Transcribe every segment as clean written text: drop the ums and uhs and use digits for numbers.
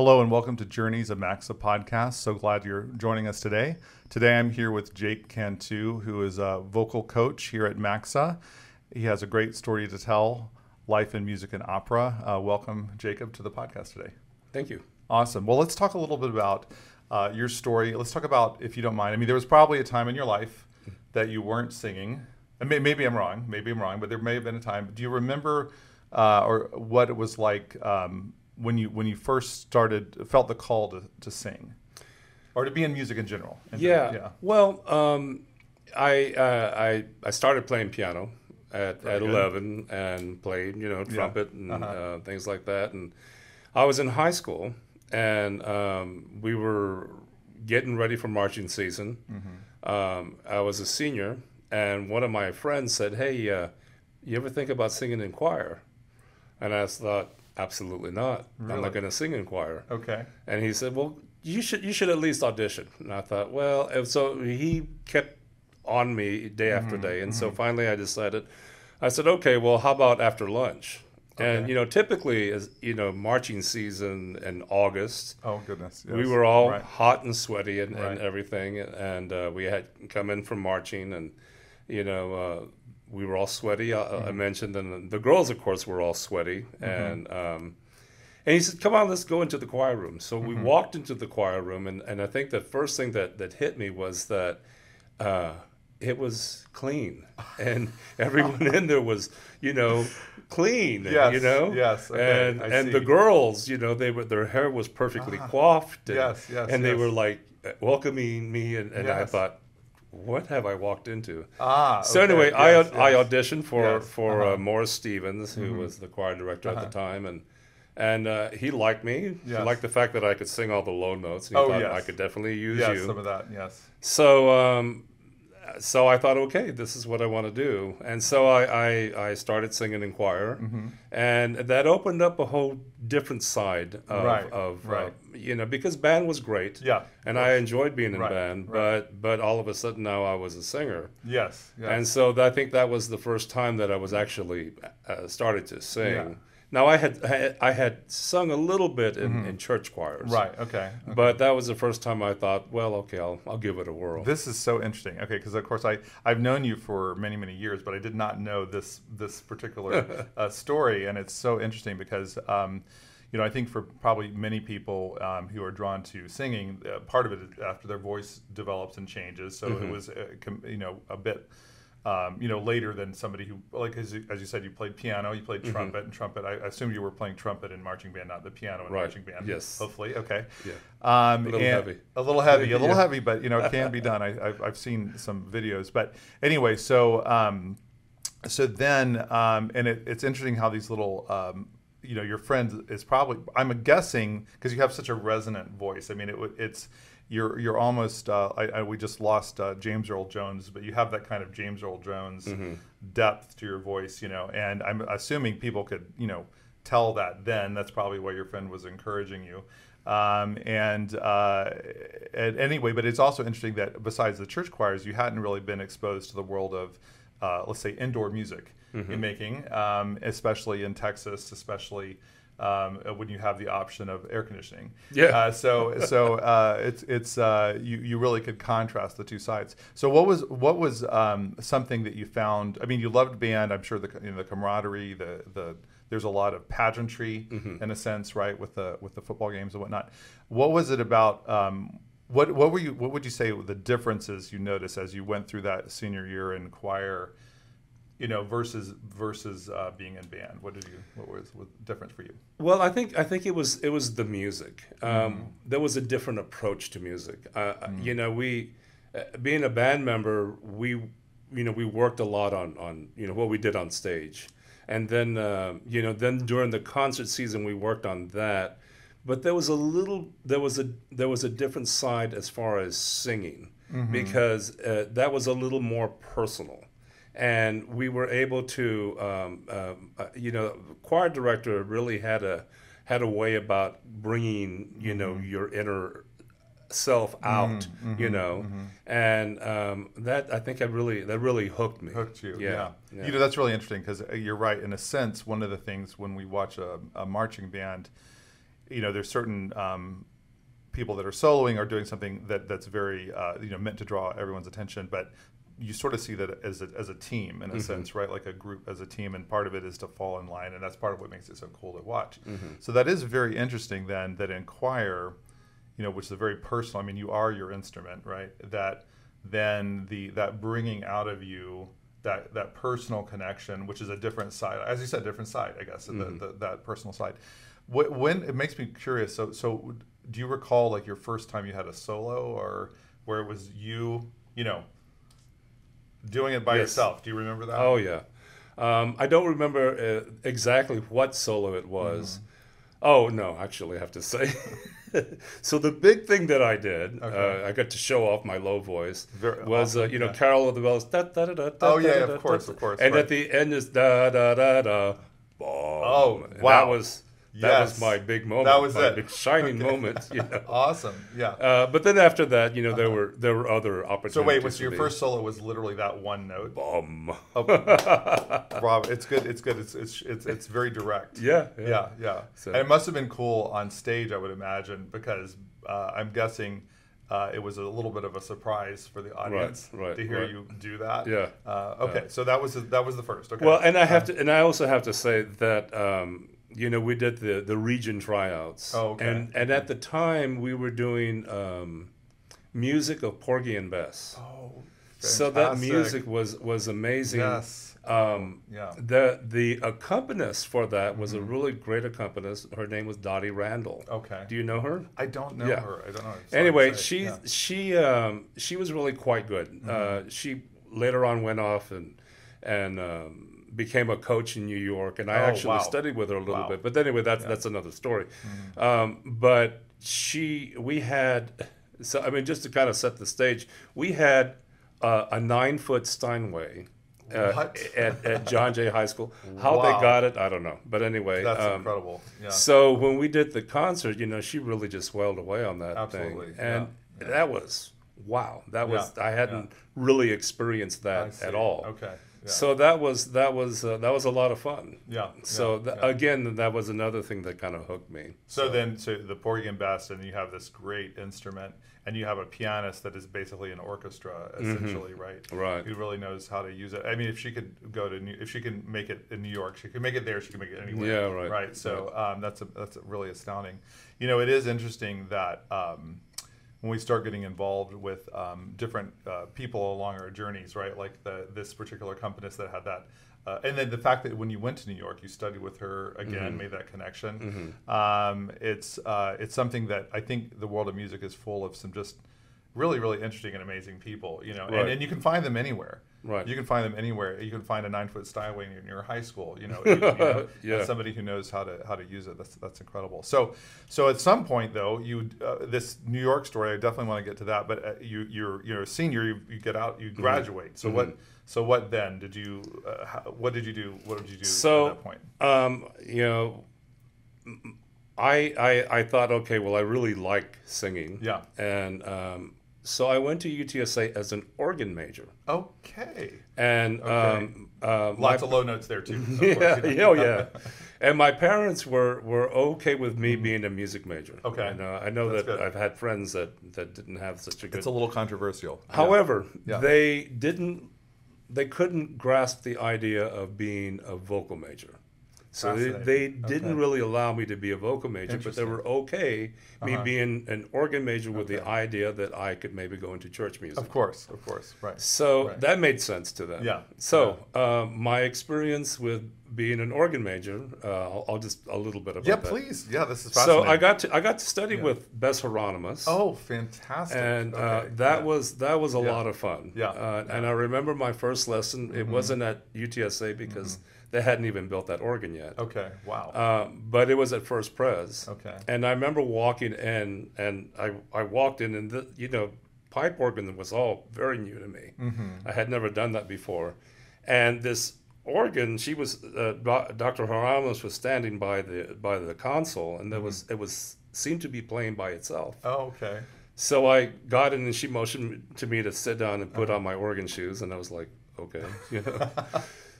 Hello and welcome to Journeys of Maxa podcast. So glad you're joining us today. Today I'm here with Jake Cantu, who is a vocal coach here at Maxa. He has a great story to tell, life in music and opera. Welcome, Jacob, to the podcast today. Thank you. Awesome. Well, let's talk a little bit about your story. Let's talk about, if you don't mind, I mean, there was probably a time in your life that you weren't singing. And maybe I'm wrong, but there may have been a time. Do you remember or what it was like when you first felt the call to sing, or to be in music in general? Well, I started playing piano at 11 and played, trumpet and things like that. And I was in high school, and we were getting ready for marching season. Mm-hmm. I was a senior, and one of my friends said, "Hey, you ever think about singing in choir?" And I thought, absolutely not. Really? I'm not going to sing in choir. Okay. And he said, "Well, you should at least audition." And I thought, well, and so he kept on me day after day. And so finally I decided, I said, okay, well, how about after lunch? Okay. And, typically, as marching season in August. Oh, goodness. Yes. We were all hot and sweaty and everything. And we had come in from marching, and, we were all sweaty. I mentioned, and the girls, of course, were all sweaty. And he said, "Come on, let's go into the choir room." So we walked into the choir room, and I think the first thing that hit me was that it was clean, and everyone in there was, clean. Yes. Yes. Okay. And the girls, their hair was perfectly coiffed. And they were like welcoming me, and I thought, what have I walked into? So anyway, I auditioned for Morris Stevens, who was the choir director at the time, and he liked me. He liked the fact that I could sing all the low notes. And he thought I could definitely use you. Yes, some of that. Yes. So I thought, okay, this is what I want to do, and so I started singing in choir, and that opened up a whole different side of because band was great, and I enjoyed being in band, but all of a sudden now I was a singer, and so I think that was the first time that I was actually started to sing. Yeah. Now I had sung a little bit in church choirs, but that was the first time I thought, well, okay, I'll give it a whirl. This is so interesting, because of course I've known you for many years, but I did not know this particular story, and it's so interesting because I think for probably many people who are drawn to singing, part of it is after their voice develops and changes, so it was a bit. Later than somebody who, like as you said, you played piano, you played trumpet, and trumpet. I assume you were playing trumpet in marching band, not the piano in marching band. Yes. Hopefully, okay. Yeah. A little heavy, but it can be done. I've seen some videos, but anyway, so then, and it's interesting how these little. Your friend is probably, I'm guessing, because you have such a resonant voice. I mean, you're almost, we just lost James Earl Jones, but you have that kind of James Earl Jones depth to your voice, and I'm assuming people could, tell that then. That's probably why your friend was encouraging you. And anyway, but it's also interesting that besides the church choirs, you hadn't really been exposed to the world of, let's say, indoor music in making, especially in Texas, especially when you have the option of air conditioning. Yeah. So it's you really could contrast the two sides. So what was something that you found? I mean, you loved band. I'm sure the camaraderie, there's a lot of pageantry in a sense, right, with the football games and whatnot. What was it about? What would you say the differences you noticed as you went through that senior year in choir? Versus being in band. What was different for you? Well, I think it was the music. There was a different approach to music. We being a band member, we worked a lot on what we did on stage, and then then during the concert season we worked on that. But there was a different side as far as singing, because that was a little more personal. And we were able to, choir director really had a way about bringing, your inner self out, and that I think that really hooked me. Hooked you, yeah. That's really interesting because you're right. In a sense, one of the things when we watch a marching band, there's certain people that are soloing or doing something that's very meant to draw everyone's attention, but you sort of see that as a team in a sense, right? Like a group as a team, and part of it is to fall in line, and that's part of what makes it so cool to watch. So that is very interesting then, that in choir, which is a very personal, I mean, you are your instrument, right? That then that bringing out of you that personal connection, which is a different side, as you said, different side, I guess, that personal side. When it makes me curious, so do you recall like your first time you had a solo, or where it was you doing it by yourself? Do you remember that? Oh yeah. I don't remember exactly what solo it was. Oh no, actually, I have to say. So the big thing that I did, I got to show off my low voice, was awesome. Carol of the Bells. Da, da, da, da, oh yeah, da, of course. And at the end is da da da da. Boom. Oh wow. That was my big moment. That was my big shining moment. Awesome. Yeah. But then after that, there were other opportunities. So wait, your first solo was literally that one note? Boom. Oh. Rob, it's good. It's good. It's very direct. Yeah. So. And it must have been cool on stage, I would imagine, because I'm guessing it was a little bit of a surprise for the audience to hear you do that. Yeah. Okay. So that was the first. Okay. Well, and I also have to say that. We did the region tryouts. Oh, okay. And at the time, we were doing music of Porgy and Bess. Oh, fantastic. So that music was amazing. Yes. The accompanist for that was a really great accompanist. Her name was Dottie Randall. Okay. Do you know her? I don't know her. I don't know. Anyway, she was really quite good. She later on went off and became a coach in New York, and I actually studied with her a little bit. But anyway, that's another story. But we had, just to kind of set the stage, we had a 9-foot Steinway at John Jay High School. How they got it, I don't know. But anyway, that's incredible. Yeah. So when we did the concert, she really just swelled away on that Absolutely. thing, and that was wow. That was I hadn't really experienced that at all. Okay. Yeah. So that was a lot of fun. Yeah. So again, that was another thing that kind of hooked me. So the Porgy and Bess, and you have this great instrument, and you have a pianist that is basically an orchestra, essentially, right? Right. Who really knows how to use it. I mean, if she could if she can make it in New York, she can make it there. She can make it anywhere. Yeah. Right. Right. So that's really astounding. It is interesting that. When we start getting involved with different people along our journeys, right? Like this particular accompanist that had that, and then the fact that when you went to New York, you studied with her again, made that connection. It's something that I think the world of music is full of some just really, really interesting and amazing people, and you can find them anywhere. Right. You can find them anywhere. You can find a 9-foot Steinway in your high school, somebody who knows how to use it. That's incredible. So at some point though, this New York story, I definitely want to get to that. But you're a senior. You get out. You graduate. So what then? Did you? What did you do? What did you do at that point? I thought, okay, well, I really like singing. Yeah. And so I went to UTSA as an organ major. Okay. And lots of low notes there too. Yeah. And my parents were okay with me being a music major. Okay. And I know that I've had friends that didn't have such a good. It's a little controversial. However, they couldn't grasp the idea of being a vocal major. So they didn't really allow me to be a vocal major, but they were okay me being an organ major with the idea that I could maybe go into church music. Of course, right. So that made sense to them. Yeah. So my experience with being an organ major, I'll just a little bit about that. Yeah, please. Yeah, this is fascinating. So I got to study with Bess Hieronymus. Oh, fantastic! And that was a lot of fun. Yeah. And I remember my first lesson. It wasn't at UTSA because. They hadn't even built that organ yet. Okay, wow. But it was at First Pres. Okay. And I remember walking in, and I walked in, and pipe organ was all very new to me. I had never done that before. And this organ, she was Dr. Hieronymus was standing by the console, and it was seemed to be playing by itself. Oh, okay. So I got in, and she motioned to me to sit down and put on my organ shoes, and I was like, okay,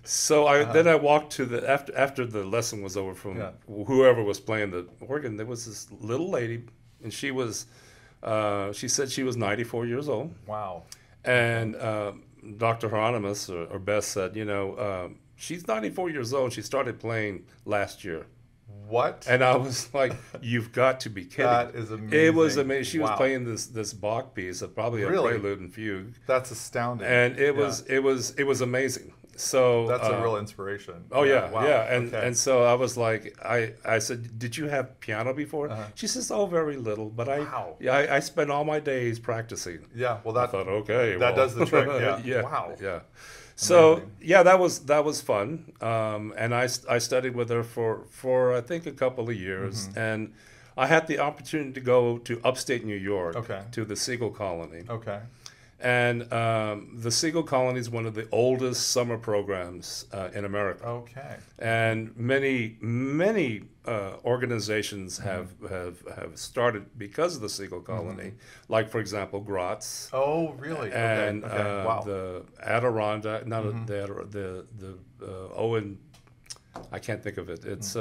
So then I walked to the after the lesson was over from whoever was playing the organ. There was this little lady, and she was she said she was 94 years old. Wow. And Dr. Hieronymus or Beth said, she's 94 years old. She started playing last year. What? And I was like, "You've got to be kidding!" That is amazing. It was amazing. She was playing this Bach piece, probably a prelude and fugue. That's astounding. And it was amazing. So that's a real inspiration. Oh yeah, wow. Yeah. And so I was like, I said, "Did you have piano before?" She says, "Oh, very little, but I spent all my days practicing." Yeah. Well, I thought, okay, that does the trick. Yeah. Yeah. Wow. Yeah. So that was fun, and I studied with her for I think a couple of years, and I had the opportunity to go to upstate New York, to the Segal Colony. Okay. And the Segal Colony is one of the oldest summer programs in America. Okay. And many organizations have started because of the Segal Colony. Like, for example, Gratz. Oh, really? And wow. the Adirondack, not the Owen. I can't think of it. It's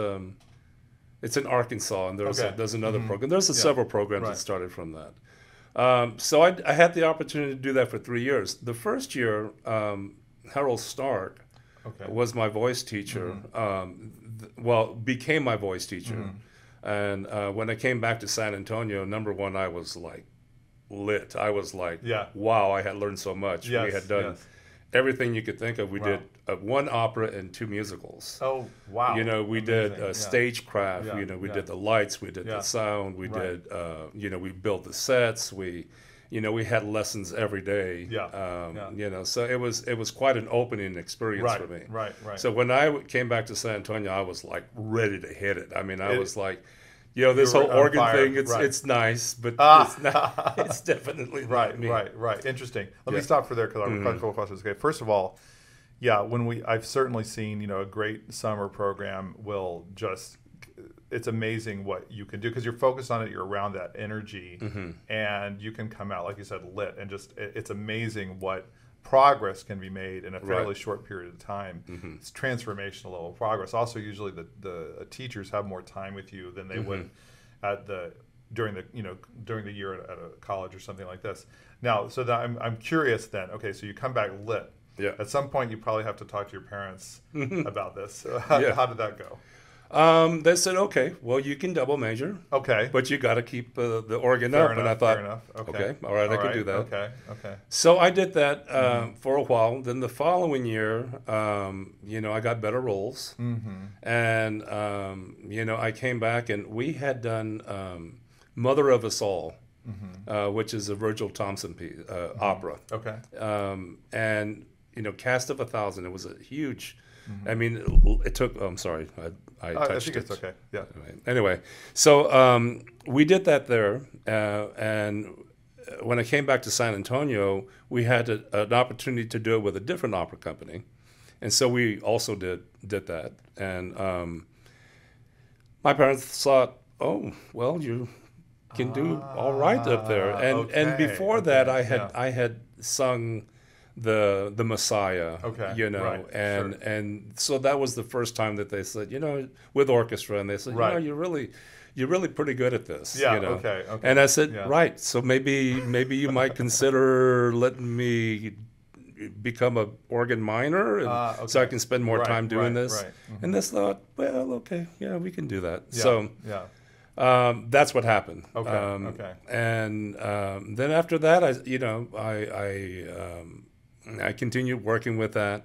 in Arkansas, and there's another program. There's several programs that started from that. So I had the opportunity to do that for 3 years. The first year, Harold Stark was my voice teacher. Became my voice teacher. And when I came back to San Antonio, number one, I was like lit. I was like, wow, I had learned so much. Yes, we had done everything you could think of. We did one opera and 2 musicals. Oh, wow. We did stagecraft. We did the lights. We did the sound. We did, we built the sets. We had lessons every day. So it was quite an opening experience for me. Right. So when I came back to San Antonio, I was like ready to hit it. I mean, I was like, this whole organ thing, it's nice, but it's not. It's definitely not me. Right. Interesting. Let me stop for there because I've got a couple questions. Okay. First of all, I've certainly seen, a great summer program will just, it's amazing what you can do because you're focused on it. You're around that energy, and you can come out, like you said, lit, and just it's amazing what progress can be made in a fairly short period of time. It's transformational level progress. Also, usually the teachers have more time with you than they would during the year at a college or something like this. Now, so that I'm curious then. Okay, so you come back lit. Yeah. At some point, you probably have to talk to your parents about this. So how did that go? They said, okay, well, you can double major. Okay. But you got to keep the organ Fair up. enough, And I thought, fair enough. Okay, all right, I can do that. Okay. So I did that for a while. Then the following year, I got better roles. And, I came back and we had done Mother of Us All, which is a Virgil Thompson piece, opera. Okay. And, cast of 1,000. It was a huge... I mean, it took... I'm sorry, I touched it. I think it's okay, yeah. Anyway, so we did that there, and when I came back to San Antonio, we had an opportunity to do it with a different opera company, and so we also did that. And my parents thought, oh, well, you can do all right up there. And before that, I had sung... the Messiah, and so that was the first time that they said, with orchestra, and they said, you're really pretty good at this, Okay. And I said, right, so maybe you might consider letting me become a organ minor, so I can spend more time doing this. And they thought, well, okay, we can do that. That's what happened. And then after that, I continued working with that.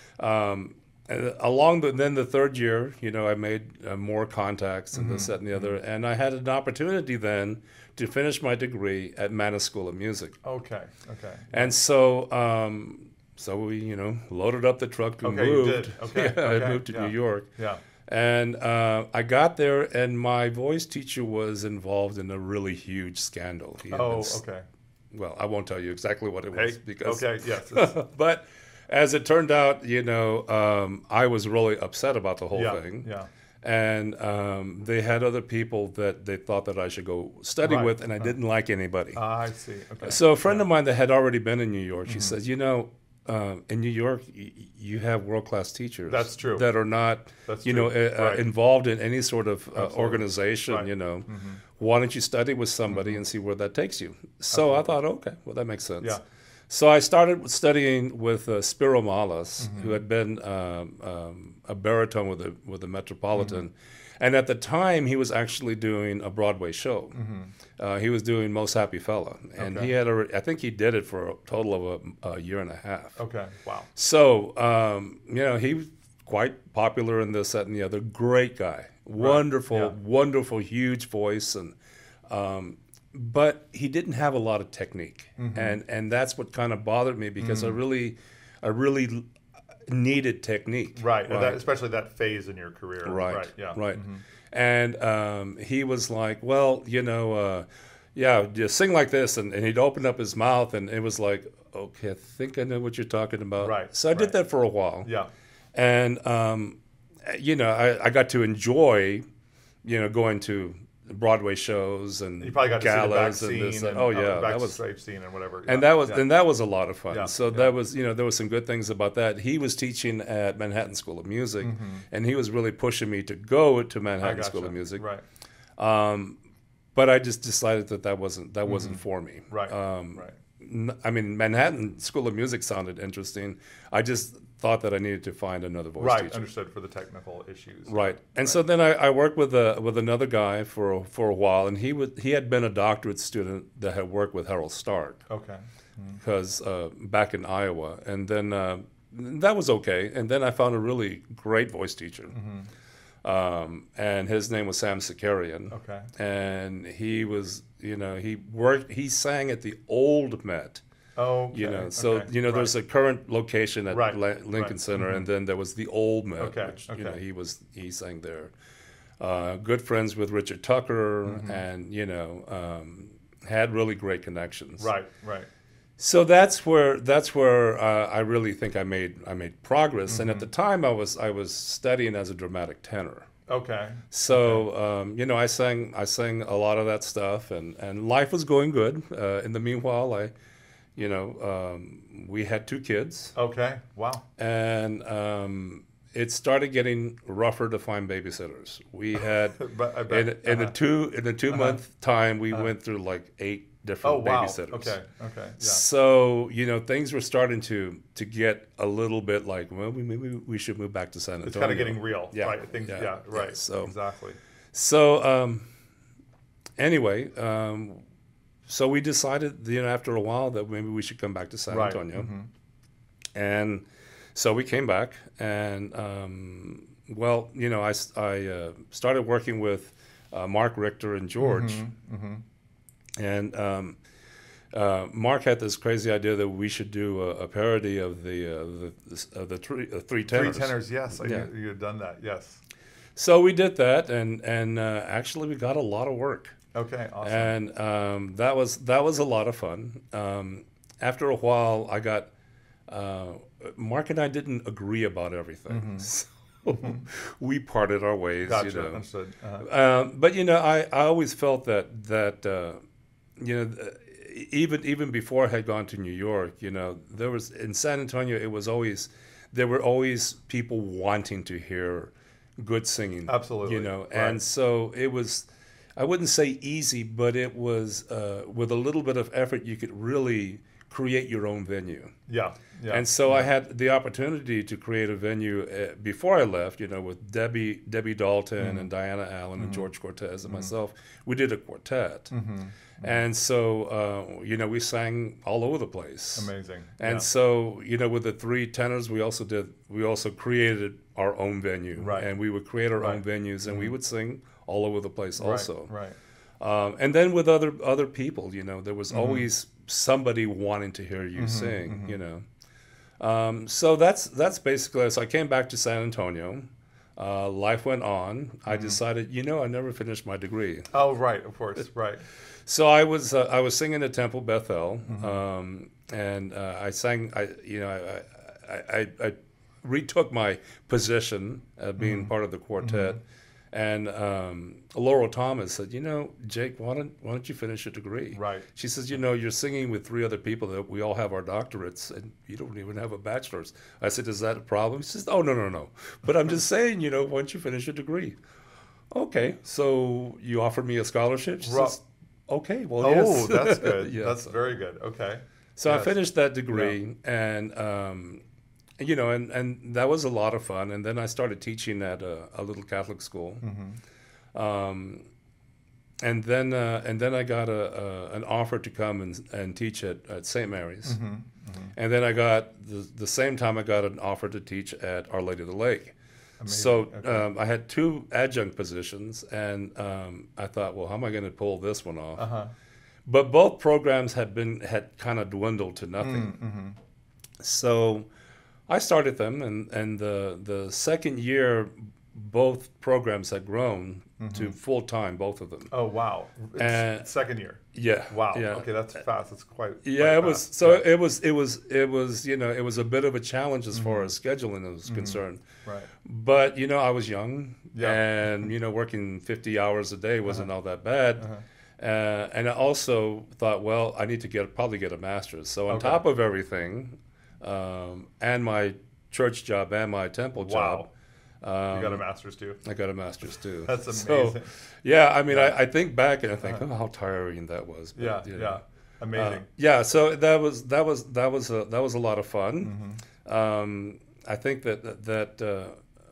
Then the third year, I made more contacts and this, that, and the other. And I had an opportunity then to finish my degree at Mannes School of Music. Okay. And so we, loaded up the truck and moved. You did. Okay. I moved to New York. Yeah. And I got there, and my voice teacher was involved in a really huge scandal. Okay. Well, I won't tell you exactly what it was because. Okay. Yes. But as it turned out, I was really upset about the whole thing. Yeah. And they had other people that they thought that I should go study with, and I didn't like anybody. I see. Okay. So a friend of mine that had already been in New York, she says, in New York, you have world-class teachers. That's true. That are not, That's involved in any sort of organization. Right. You know, why don't you study with somebody and see where that takes you? So I thought, okay, well that makes sense. Yeah. So I started studying with Spiro Malas, who had been a baritone with the Metropolitan. And at the time, he was actually doing a Broadway show. He was doing Most Happy Fella, and he had I think he did it for a total of a year and a half. Okay, wow. So he was quite popular in this, that, and the other. Great guy, wonderful, wonderful, huge voice, and but he didn't have a lot of technique, and that's what kind of bothered me because I really needed technique. Right. Especially that phase in your career. Right. Yeah. Right. And he was like, well, just sing like this. And he'd open up his mouth and it was like, okay, I think I know what you're talking about. Right. So I did that for a while. Yeah. And, I got to enjoy, going to Broadway shows and you probably got galas to see the back scene and that was backstage scene and whatever. And that was a lot of fun. Yeah. So that was there were some good things about that. He was teaching at Manhattan School of Music, and he was really pushing me to go to Manhattan School of Music. Right. But I just decided that wasn't for me. Right. I mean, Manhattan School of Music sounded interesting. I just thought that I needed to find another voice teacher. Right, understood, for the technical issues. Right, and so then I worked with another guy for a while, and he had been a doctorate student that had worked with Harold Stark. Okay. Because back in Iowa, and then that was okay, and then I found a really great voice teacher. And his name was Sam Sakarian. Okay. And he was, he sang at the old Met. Oh, okay. There's a current location at Lincoln Center, Mm-hmm. and then there was the old Met, which he sang there. Good friends with Richard Tucker, and had really great connections. Right. So that's where I really think I made progress. And at the time, I was studying as a dramatic tenor. Okay. So I sang a lot of that stuff, and life was going good. In the meanwhile, we had 2 kids. Okay. Wow. And it started getting rougher to find babysitters. We had in the 2 month time we went through like 8 different babysitters. Okay. Yeah. So things were starting to get a little bit like, well, maybe we should move back to San Antonio. It's kind of getting real. Yeah. Right. Right. Yeah. So exactly. So anyway. So we decided, after a while, that maybe we should come back to San Antonio, and so we came back, and I started working with Mark Richter and George, and Mark had this crazy idea that we should do a parody of the Three Tenors. 3 Tenors, yes, you had done that, yes. So we did that, and actually we got a lot of work. Okay, awesome. And that was a lot of fun. After a while, I got Mark and I didn't agree about everything, so we parted our ways. Gotcha, understood. But I always felt that even before I had gone to New York, there was in San Antonio. There were always people wanting to hear good singing. Absolutely. And so it was. I wouldn't say easy, but it was with a little bit of effort, you could really create your own venue. Yeah. And so I had the opportunity to create a venue before I left, with Debbie Dalton and Diana Allen and George Cortez and myself. We did a quartet. And so, we sang all over the place. Amazing. And so, with the 3 tenors, we also created our own venue. Right. And we would create our own venues, and we would sing all over the place also. Right. And then with other people, there was always somebody wanting to hear you sing, So that's basically, so I came back to San Antonio. Life went on. I decided, I never finished my degree. Oh, right, of course, right. So I was singing at Temple Bethel, and I sang. I retook my position being part of the quartet, And Laurel Thomas said, Jake, why don't you finish a degree? Right. She says, you're singing with 3 other people that we all have our doctorates, and you don't even have a bachelor's. I said, is that a problem? She says, oh, no. But I'm just saying, why don't you finish a degree? Okay, so you offered me a scholarship? She says, okay, well, yes. Oh, that's good. Yeah, that's very good. Okay. So yes. I finished that degree, and and that was a lot of fun. And then I started teaching at a little Catholic school, and then I got an offer to come and teach at St. Mary's, and then I got the same time I got an offer to teach at Our Lady of the Lake. Amazing. So okay. I had 2 adjunct positions, and I thought, well, how am I going to pull this one off? Uh-huh. But both programs had kind of dwindled to nothing. So I started them, and the second year, both programs had grown to full time, both of them. Oh wow! And second year. Yeah. Wow. Yeah. Okay, that's fast. That's quite. Yeah, quite it was. Fast. So yeah. it was it was a bit of a challenge as far as scheduling was concerned. Right. But I was young, and working 50 hours a day wasn't all that bad. And I also thought, well, I need to probably get a master's. So on top of everything, and my church job and my temple job. You got a master's too? I got a master's too. That's amazing. So, yeah, I mean, I think back and I think, oh, how tiring that was. But, yeah, amazing. So that was a lot of fun. I think that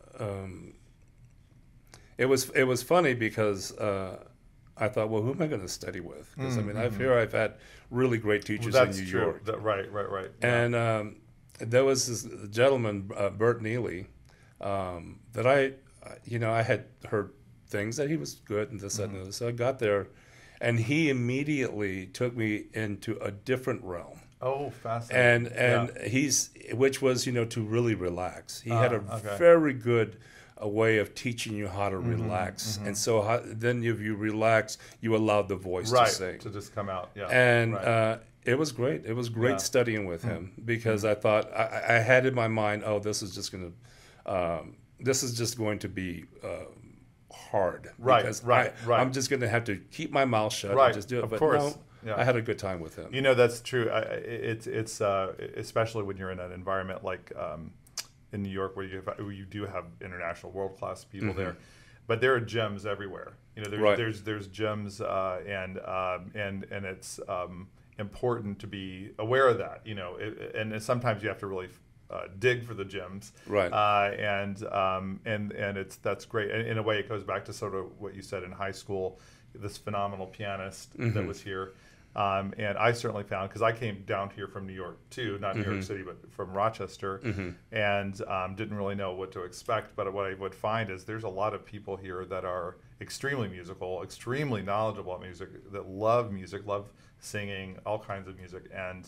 it was funny because I thought, well, who am I going to study with? Because I've had really great teachers in New York. Right. And there was this gentleman, Bert Neely, that I had heard things that he was good and this, that, and the other. So I got there, and he immediately took me into a different realm. Oh, fascinating. And which was, to really relax. He had a very good way of teaching you how to relax. And so then if you relax, you allow the voice to sing. To just come out. Yeah. And it was great. It was great studying with him because I thought, I had in my mind, oh, this is just going to be hard. Right. I'm just going to have to keep my mouth shut and just do it. Of course. No, I had a good time with him. That's true. It's especially when you're in an environment like in New York where you do have international world-class people there, but there are gems everywhere. There's gems and it's important to be aware of that. And sometimes you have to really dig for the gems, right? And that's great. And in a way, it goes back to sort of what you said in high school. This phenomenal pianist that was here, and I certainly found, because I came down here from New York too, not New York City, but from Rochester, and didn't really know what to expect. But what I would find is there's a lot of people here that are extremely musical, extremely knowledgeable about music, that love music, love singing, all kinds of music, and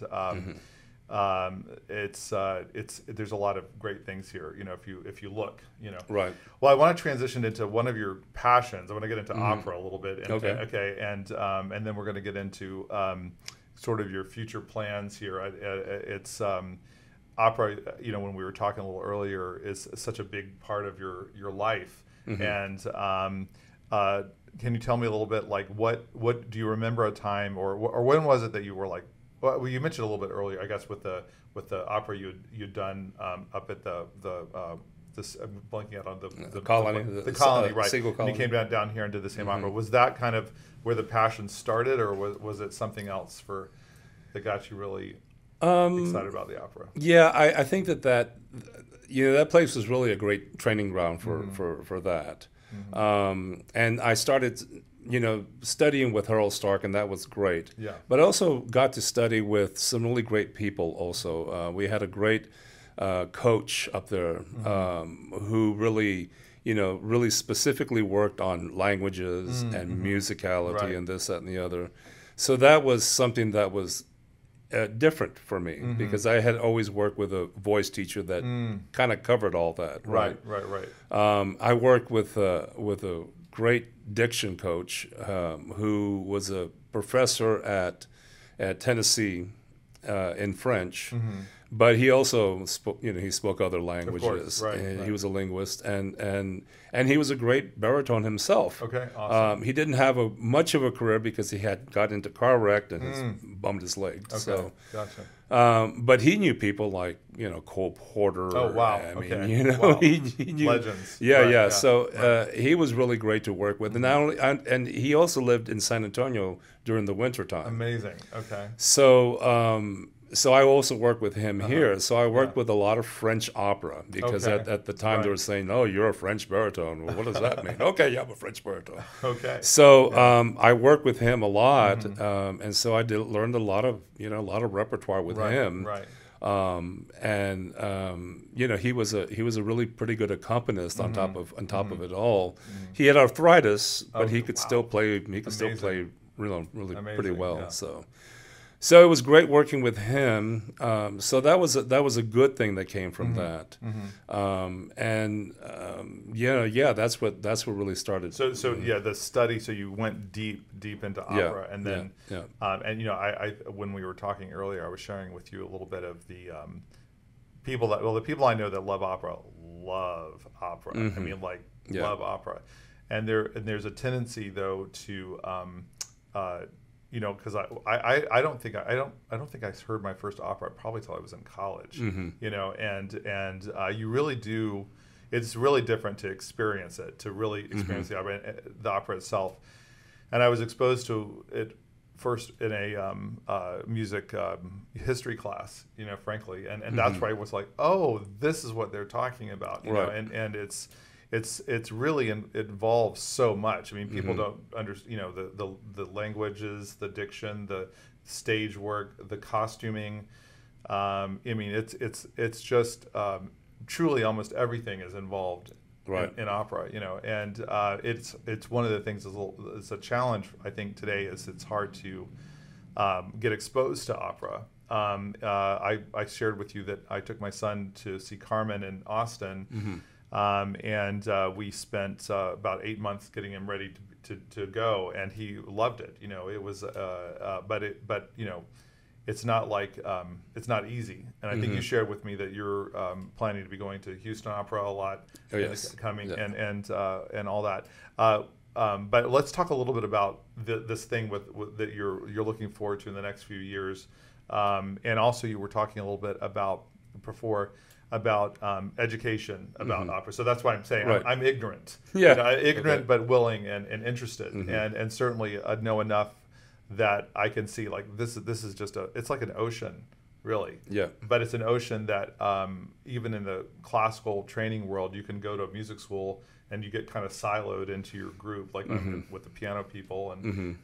it's there's a lot of great things here. If you look, Right. Well, I want to transition into one of your passions. I want to get into opera a little bit. Okay. And then we're going to get into sort of your future plans here. It's opera. When we were talking a little earlier, is such a big part of your life. And can you tell me a little bit, like what do you remember a time, or when was it that you were like? Well, you mentioned a little bit earlier, I guess, with the opera you'd done up at this. I'm blanking out on the colony, the colony, right? Seagull Colony. And you came down here and did the same opera. Was that kind of where the passion started, or was it something else that got you really excited about the opera? Yeah, I think that place was really a great training ground for that. And I started studying with Harold Stark, and that was great. Yeah. But I also got to study with some really great people also. We had a great coach up there who really, really specifically worked on languages and musicality and this, that, and the other. So that was something that was different for me because I had always worked with a voice teacher that kind of covered all that. Right. I worked with a great diction coach who was a professor at Tennessee in French, But he also spoke, he spoke other languages. Of course, right, and right. He was a linguist, and he was a great baritone himself. Okay, awesome. He didn't have much of a career because he had got into car wreck and bumped his leg. Okay, So, gotcha. but he knew people like Cole Porter. Oh wow! I mean, Okay, wow. he knew Legends. Yeah, Right, yeah. yeah. So he was really great to work with, and not only, and he also lived in San Antonio during the winter time. Amazing. Okay. So I also worked with him here. So I worked Yeah. with a lot of French opera because Okay. at the time they Right. were saying, "Oh, you're a French baritone." Well, what does that mean? Okay, yeah, I'm a French baritone. Okay. So I worked with him a lot, and so I learned a lot of repertoire with Right. him. Right. He was a really pretty good accompanist on top of it all. He had arthritis, but he could still play. He could still play really pretty Amazing, well. yeah. So it was great working with him. So that was a good thing that came from that. That's what really started. So yeah, the study. So you went deep into opera, and then I when we were talking earlier, I was sharing with you a little bit of the the people I know that love opera. I mean, love opera, and there's a tendency though to because I don't think I heard my first opera probably till I was in college. And you really do. It's really different to experience it, to really experience the opera itself. And I was exposed to it first in a music history class, frankly, and that's where I was like, oh, this is what they're talking about, you know, and it's really it involves so much. I mean, people don't understand, the languages, the diction, the stage work, the costuming. I mean, it's just truly almost everything is involved in opera, and it's one of the things it's a challenge I think today is it's hard to get exposed to opera. I shared with you that I took my son to see Carmen in Austin. And we spent about 8 months getting him ready to go, and he loved it. It was, but it's not like it's not easy. And I think you shared with me that you're planning to be going to Houston Opera a lot, coming and all that. But let's talk a little bit about this thing with that you're looking forward to in the next few years, and also you were talking a little bit about before. About education about opera, so that's why I'm saying I'm ignorant. Ignorant but willing and interested, and certainly know enough that I can see like this is just it's like an ocean, really. Yeah. But it's an ocean that even in the classical training world, you can go to a music school and you get kind of siloed into your group, like with the piano people, and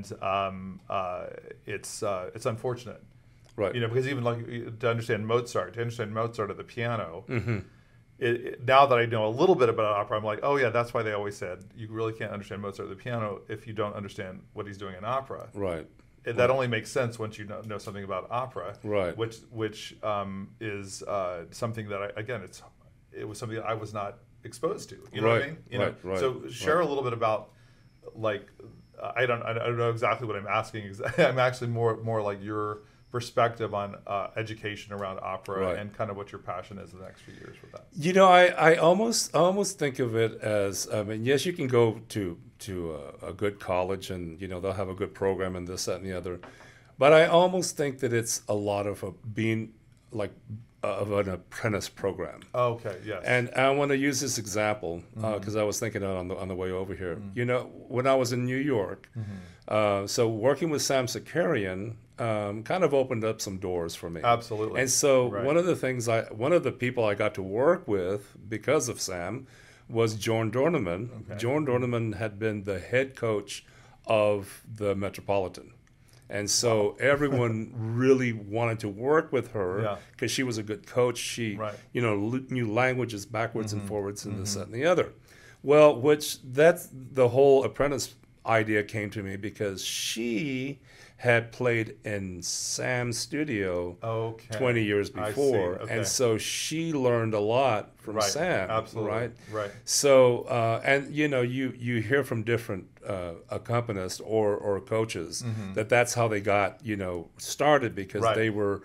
it's unfortunate. Right. Because even to understand Mozart at the piano, now that I know a little bit about opera, I'm like, oh yeah, that's why they always said you really can't understand Mozart at the piano if you don't understand what he's doing in opera. Right. That only makes sense once you know something about opera. Right. Which is something that it was something that I was not exposed to. You know what I mean? Right. So share a little bit about I don't know exactly what I'm asking. I'm actually more like your perspective on education around opera and kind of what your passion is in the next few years with that. I almost think of it as, yes, you can go to a good college and they'll have a good program and this, that, and the other, but I almost think that it's a lot of being like of an apprentice program. Okay. Yes. And I want to use this example because I was thinking on the way over here. When I was in New York, so working with Sam Sakarian kind of opened up some doors for me. Absolutely. And so one of the people I got to work with because of Sam was Jorn Dornemann. Okay. Jorn Dornemann had been the head coach of the Metropolitan. And so everyone really wanted to work with her because she was a good coach. She, knew languages backwards and forwards and this, that, and the other. Well, that's the whole apprentice idea came to me because she had played in Sam's studio 20 years before. Okay. And so she learned a lot from Sam. Absolutely. Right. Right. So and you hear from different accompanists or coaches that's how they got started, because they were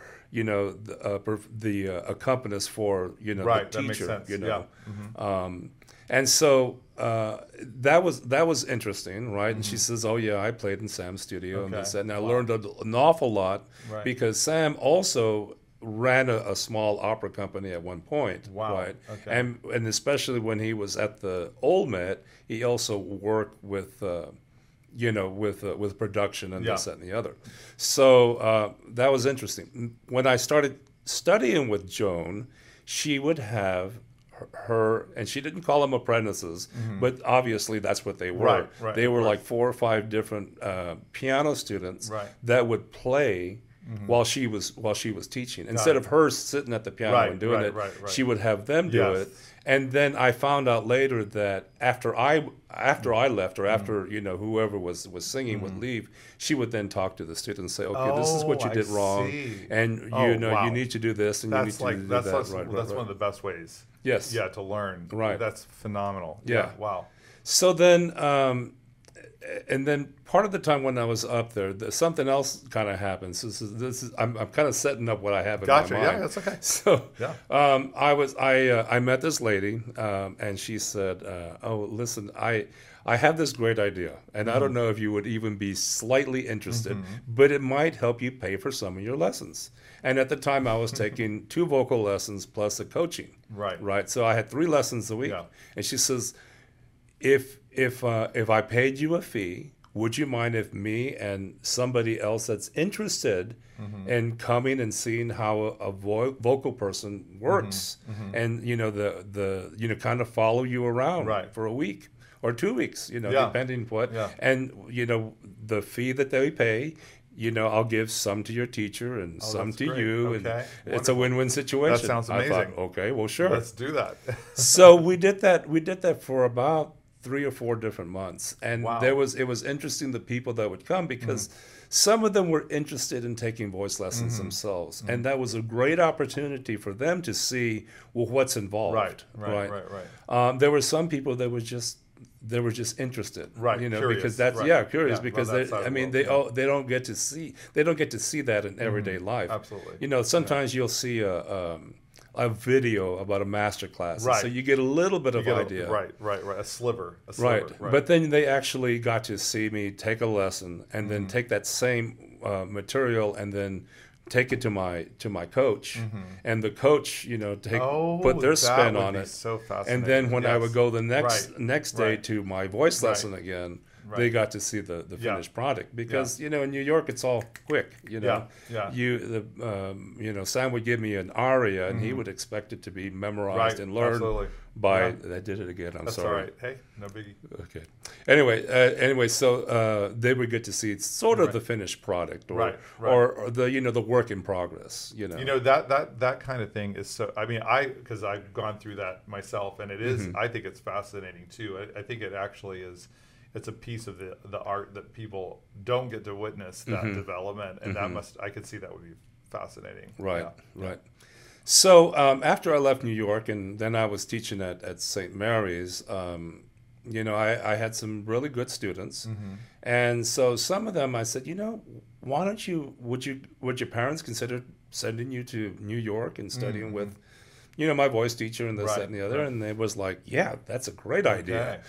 the accompanist for the That teacher. makes sense. And so that was interesting, right? And she says, "Oh yeah, I played in Sam's studio and this and I learned an awful lot because Sam also ran a small opera company at one point, right? Okay. And especially when he was at the Old Met, he also worked with with production and this, that, and the other. So that was interesting. When I started studying with Joan, she would have her, and she didn't call them apprentices, but obviously that's what they were. They were like 4 or 5 different piano students that would play while she was teaching. Instead of her sitting at the piano and doing it, she would have them do it. And then I found out later that after I left, or after whoever was singing would leave, she would then talk to the students and say, "Okay, this is what you did wrong, and you need to do this, and you need to do that." That's one of the best ways. Yes. Yeah, to learn. Right. That's phenomenal. Yeah. Wow. So then, and then part of the time when I was up there, something else kind of happens. This is I'm kind of setting up what I have in my mind. Yeah, that's okay. So I met this lady, and she said, "Oh, listen, I have this great idea, and I don't know if you would even be slightly interested, but it might help you pay for some of your lessons." And at the time, I was taking 2 vocal lessons plus a coaching. Right. So I had 3 lessons a week. Yeah. And she says, if I paid you a fee, would you mind if me and somebody else that's interested in coming and seeing how a vocal person works, and the kind of follow you around for a week or 2 weeks, depending what, and the fee that they pay. I'll give some to your teacher and some to you, and it's a win-win situation. That sounds amazing. I thought, okay, well, sure. Let's do that. So we did that. We did that for about 3 or 4 different months, and it was interesting, the people that would come, because some of them were interested in taking voice lessons themselves, and that was a great opportunity for them to see what's involved. Right. There were some people that were just interested, curious. Because that's curious, because they don't get to see that in everyday life. Absolutely. Sometimes you'll see a video about a master class, so you get a little bit of idea. A sliver. Right. But then they actually got to see me take a lesson, and then take that same material and then take it to my coach, and the coach, put their spin on it. So fascinating. And then when I would go the next day to my voice lesson again, they got to see the finished product, because in New York it's all quick. Sam would give me an aria, and he would expect it to be memorized and learned by. I did it again. That's sorry. All right. Hey, no biggie. Okay. Anyway, so they would get to see sort of the finished product, or the work in progress. That kind of thing is so. I mean, because I've gone through that myself, and it is. I think it's fascinating too. I think it actually is. It's a piece of the art that people don't get to witness, that development, and I could see that would be fascinating. Right. So after I left New York, and then I was teaching at St. Mary's, I had some really good students, and so some of them I said, why don't you? Would your parents consider sending you to New York and studying with, my voice teacher and this, that, and the other? And they was like, yeah, that's a great idea,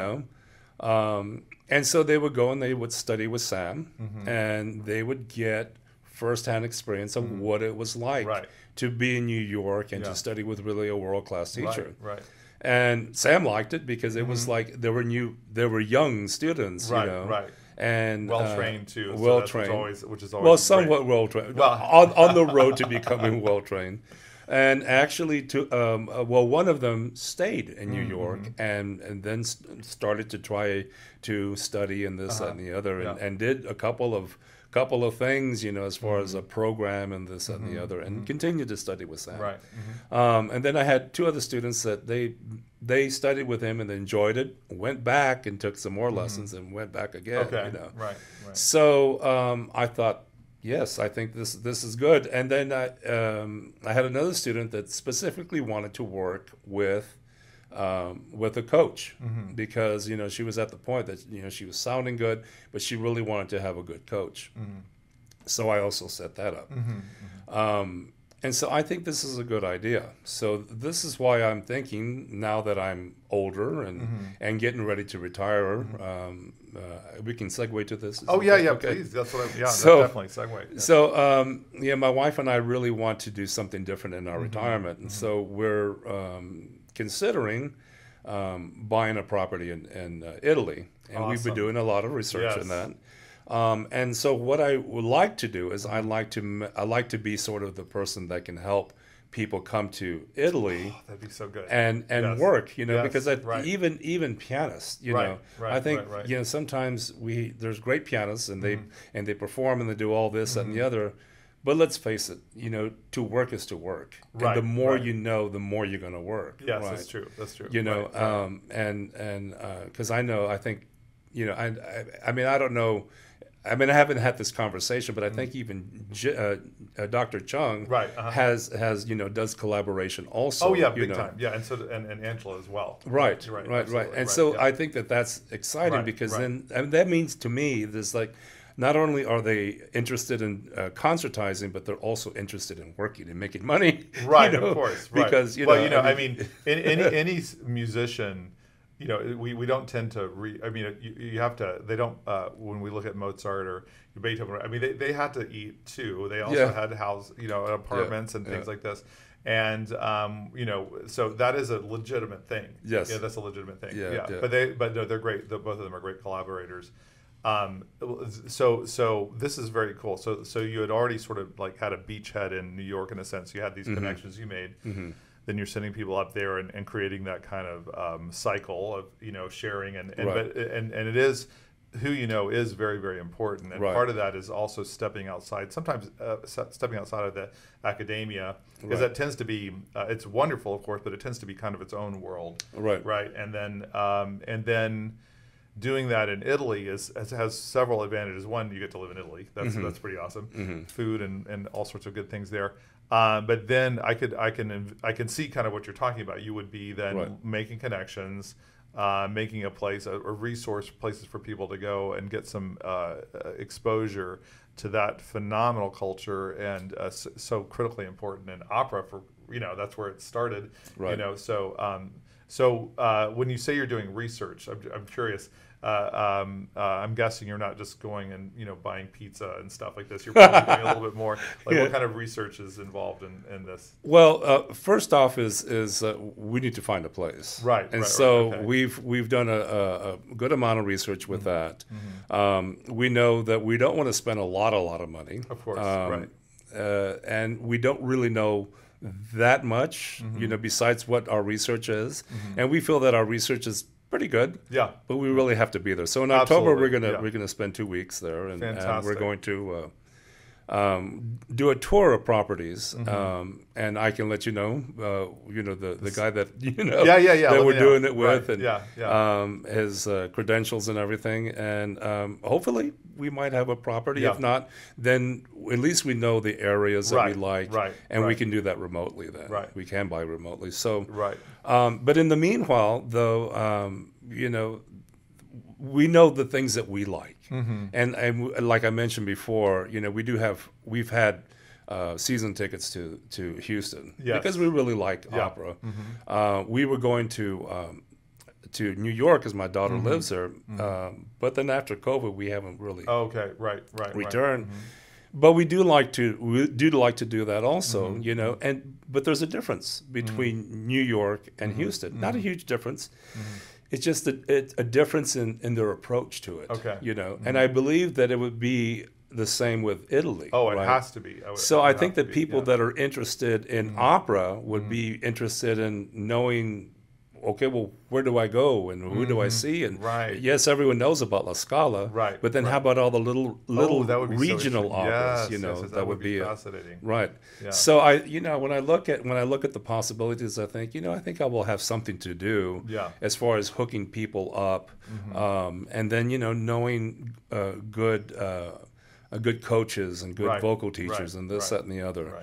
and so they would go and they would study with Sam, and they would get firsthand experience of what it was like to be in New York and to study with really a world-class teacher. Right. And Sam liked it because it was like there were young students, and well trained too. Well trained, which is always somewhat well trained. On the road to becoming well trained. And actually, one of them stayed in New York and then started to try to study in this, that, and the other, and did a couple of things, as far as a program and this, that, and the other, and continued to study with Sam. Right. And then I had 2 other students that they studied with him and they enjoyed it, went back and took some more lessons and went back again. Okay. Right. So I thought, Yes, I think this is good. And then I had another student that specifically wanted to work with a coach because she was at the point that she was sounding good, but she really wanted to have a good coach. So I also set that up. And so I think this is a good idea. So this is why I'm thinking now that I'm older and getting ready to retire. We can segue to this. Okay? Please. That's what definitely segue. Yeah. So my wife and I really want to do something different in our retirement, and so we're considering buying a property in Italy, and Awesome. we've been doing a lot of research in that. And so what I would like to do is I like to be sort of the person that can help people come to Italy. Oh, that'd be so good. And Yes. work, Yes. because Right. even pianists, I think sometimes there's great pianists and they perform and they do all this that, and the other. But let's face it, to work is to work. Right, And the more right. you know, the more you're going to work. Yes, right? that's true. That's true. Right. And because I think, I mean, I don't know. I mean, I haven't had this conversation, but I think even Dr. Chung has does collaboration also. Oh yeah, big time. Yeah, and so and Angela as well. Right. And so yeah. I think that's exciting because then that means to me there's like not only are they interested in concertizing, but they're also interested in working and making money. Right, of course. Right. Because I mean, any musician. We don't tend to you have to. They don't. When we look at Mozart or Beethoven, I mean, they had to eat too. They also had apartments and things like this. And so that is a legitimate thing. Yes. Yeah, that's a legitimate thing. Yeah. But no, they're great. Both of them are great collaborators. So this is very cool. So you had already sort of like had a beachhead in New York in a sense. You had these connections you made. Then you're sending people up there and creating that kind of cycle of sharing and it is who is very, very important, and part of that is also stepping outside. Sometimes stepping outside of the academia, because that tends to be it's wonderful, of course, but it tends to be kind of its own world, right? And then doing that in Italy has several advantages. One, you get to live in Italy. That's pretty awesome. Food and all sorts of good things there. But then I can see kind of what you're talking about. You would be then making connections, making a place, a resource, places for people to go and get some exposure to that phenomenal culture and so critically important in opera. For that's where it started. Right. So when you say you're doing research, I'm curious. I'm guessing you're not just going and buying pizza and stuff like this. You're probably doing a little bit more. Like what kind of research is involved in this? Well, first off is we need to find a place, right? And so we've done a good amount of research with that. We know that we don't want to spend a lot of money, of course, and we don't really know that much, besides what our research is, and we feel that our research is pretty good. Yeah. But we really have to be there. So in October we're gonna spend 2 weeks there, and we're going to do a tour of properties. And I can let you know, the guy that that we're doing it with, and his credentials and everything, and hopefully we might have a property. If not, then at least we know the areas that we like, and we can do that remotely. Then we can buy remotely. So but in the meanwhile, though, we know the things that we like, and like I mentioned before, we've had season tickets to Houston because we really like opera. We were going to New York because my daughter lives there, but then after COVID, we haven't really returned. But we do like to do that also, but there's a difference between New York and Houston. Not a huge difference. It's just a difference in their approach to it. And I believe that it would be the same with Italy. Oh, it has to be. I think that people that are interested in opera would be interested in knowing, okay, well, where do I go and who do I see? And yes, everyone knows about La Scala, but then how about all the little regional operas? That would be fascinating. So when I look at the possibilities, I think I will have something to do as far as hooking people up, and then knowing good good coaches and good vocal teachers and this, that, and the other.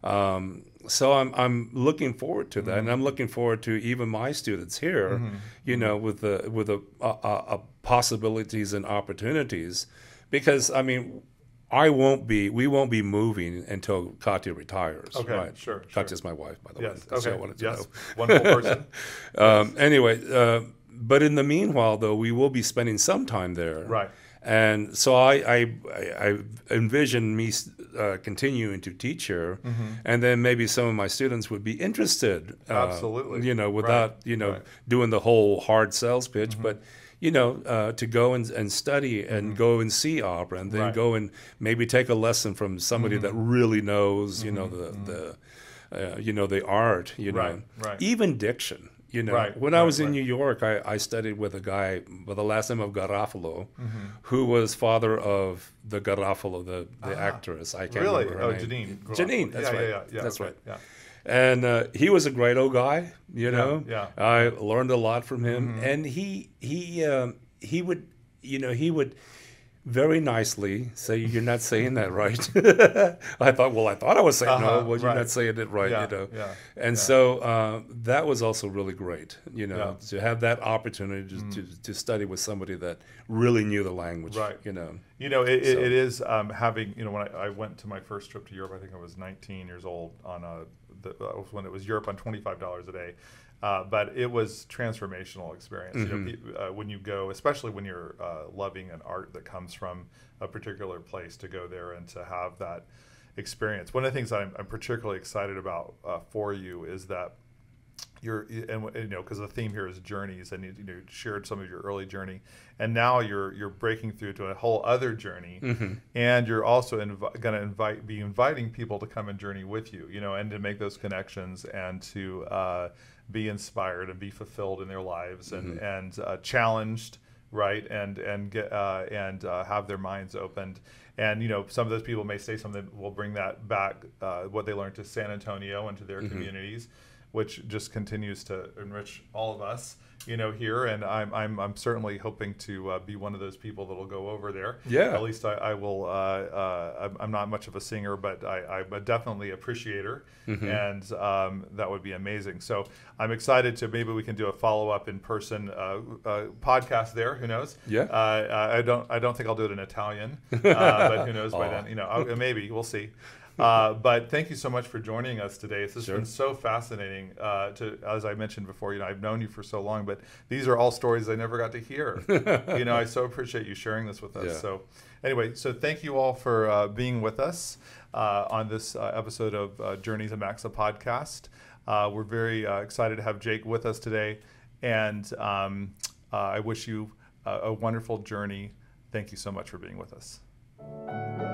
So I'm looking forward to that, and I'm looking forward to even my students here, you know, with the possibilities and opportunities, because I mean, we won't be moving until Katya retires. Okay, right? Sure. Katya's my wife, by the way. Okay. I wanted to know. Wonderful person. Anyway, but in the meanwhile, though, we will be spending some time there. Right. And so I envision me continuing to teach here, and then maybe some of my students would be interested. Absolutely. You know, without doing the whole hard sales pitch, but you know, to go and study and go and see opera, and then go and maybe take a lesson from somebody that really knows, you know, the art, you know, even diction. You know, when I was in New York, I studied with a guy by the last name of Garofalo, who was father of the Garofalo, the actress. I can't remember her name. Janine. That's right. That's right. Yeah. And he was a great old guy. You know, I learned a lot from him, and he would, you know, he would very nicely say, "You're not saying that right." I thought I was saying no. Well, you're not saying it right, you know. And so that was also really great, you know, to have that opportunity to study with somebody that really knew the language, you know. You know, it is having, you know, when I went to my first trip to Europe, I think I was 19 years old when it was Europe on $25 a day. But it was transformational experience. You know, when you go, especially when you're loving an art that comes from a particular place, to go there and to have that experience. One of the things that I'm particularly excited about for you is that and you know, because the theme here is journeys, and you shared some of your early journey, and now you're breaking through to a whole other journey, and you're also going to be inviting people to come and journey with you, you know, and to make those connections, and to be inspired and be fulfilled in their lives, and challenged, right, and get have their minds opened. And you know, some of those people may say something will bring that back, what they learned, to San Antonio and to their communities, which just continues to enrich all of us, you know, here. And I'm certainly hoping to be one of those people that will go over there. Yeah. At least I will. I'm not much of a singer, but I'm definitely an appreciator, and that would be amazing. So I'm excited to, maybe we can do a follow-up in person podcast there. Who knows? Yeah. I don't think I'll do it in Italian, but who knows by then? You know, maybe we'll see. But thank you so much for joining us today. This has been so fascinating. As I mentioned before, you know, I've known you for so long, but these are all stories I never got to hear. You know, I so appreciate you sharing this with us. Yeah. So anyway, so thank you all for being with us on this episode of Journeys of Maxa podcast. We're very excited to have Jake with us today, and I wish you a wonderful journey. Thank you so much for being with us.